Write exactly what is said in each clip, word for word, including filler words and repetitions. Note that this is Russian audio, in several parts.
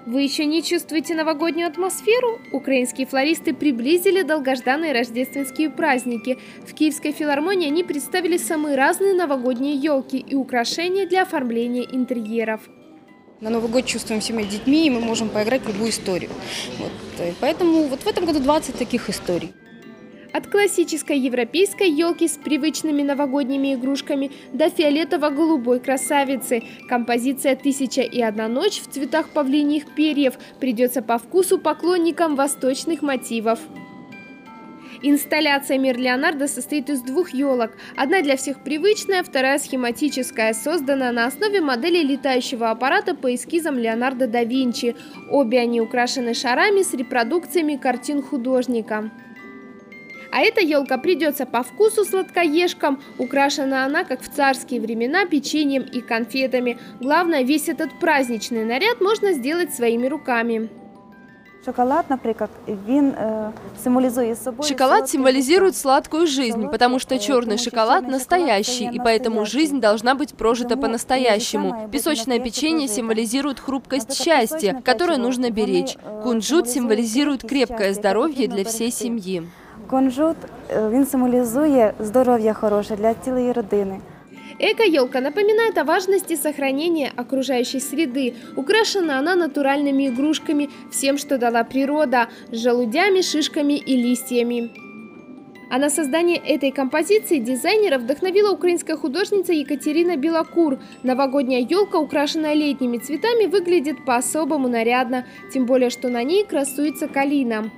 Вы еще не чувствуете новогоднюю атмосферу? Украинские флористы приблизили долгожданные рождественские праздники. В Киевской филармонии они представили самые разные новогодние елки и украшения для оформления интерьеров. На Новый год чувствуем себя детьми, и мы можем поиграть в любую историю. Вот, поэтому вот в этом году двадцать таких историй. От классической европейской елки с привычными новогодними игрушками до фиолетово-голубой красавицы. Композиция «Тысяча и одна ночь» в цветах павлиньих перьев придется по вкусу поклонникам восточных мотивов. Инсталляция «Мир Леонардо» состоит из двух елок. Одна для всех привычная, вторая схематическая, создана на основе модели летающего аппарата по эскизам Леонардо да Винчи. Обе они украшены шарами с репродукциями картин художника. А эта елка придется по вкусу сладкоежкам. Украшена она, как в царские времена, печеньем и конфетами. Главное, весь этот праздничный наряд можно сделать своими руками. Шоколад, например, він символизует собой... Шоколад символизирует сладкую жизнь, потому что черный шоколад настоящий, и поэтому жизнь должна быть прожита по-настоящему. Песочное печенье символизирует хрупкость счастья, которое нужно беречь. Кунжут символизирует крепкое здоровье для всей семьи. Кунжут, він символізує здоров'я хороше для цілої родини. Эко-елка напоминает о важности сохранения окружающей среды. Украшена она натуральными игрушками, всем, что дала природа, с желудями, шишками и листьями. А на создание этой композиции дизайнера вдохновила украинская художница Екатерина Белокур. Новогодняя елка, украшенная летними цветами, выглядит по-особому нарядно, тем более, что на ней красуется калина.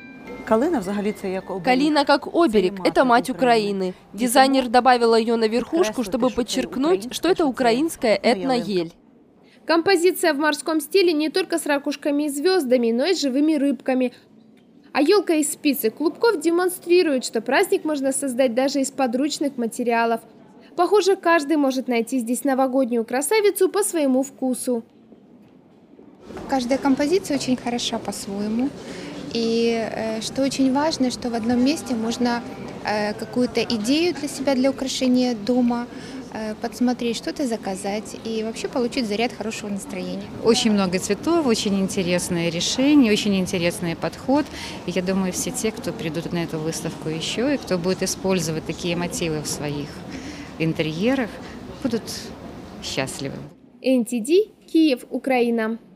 Калина как оберег – это мать Украины. Дизайнер добавила ее на верхушку, чтобы подчеркнуть, что это украинская этно-ель. Композиция в морском стиле не только с ракушками и звездами, но и с живыми рыбками. А елка из спиц и клубков демонстрирует, что праздник можно создать даже из подручных материалов. Похоже, каждый может найти здесь новогоднюю красавицу по своему вкусу. Каждая композиция очень хороша по-своему. И что очень важно, что в одном месте можно какую-то идею для себя, для украшения дома подсмотреть, что-то заказать и вообще получить заряд хорошего настроения. Очень много цветов, очень интересное решение, очень интересный подход. И я думаю, все те, кто придут на эту выставку еще и кто будет использовать такие мотивы в своих интерьерах, будут счастливы. эн ти ди, Киев, Украина.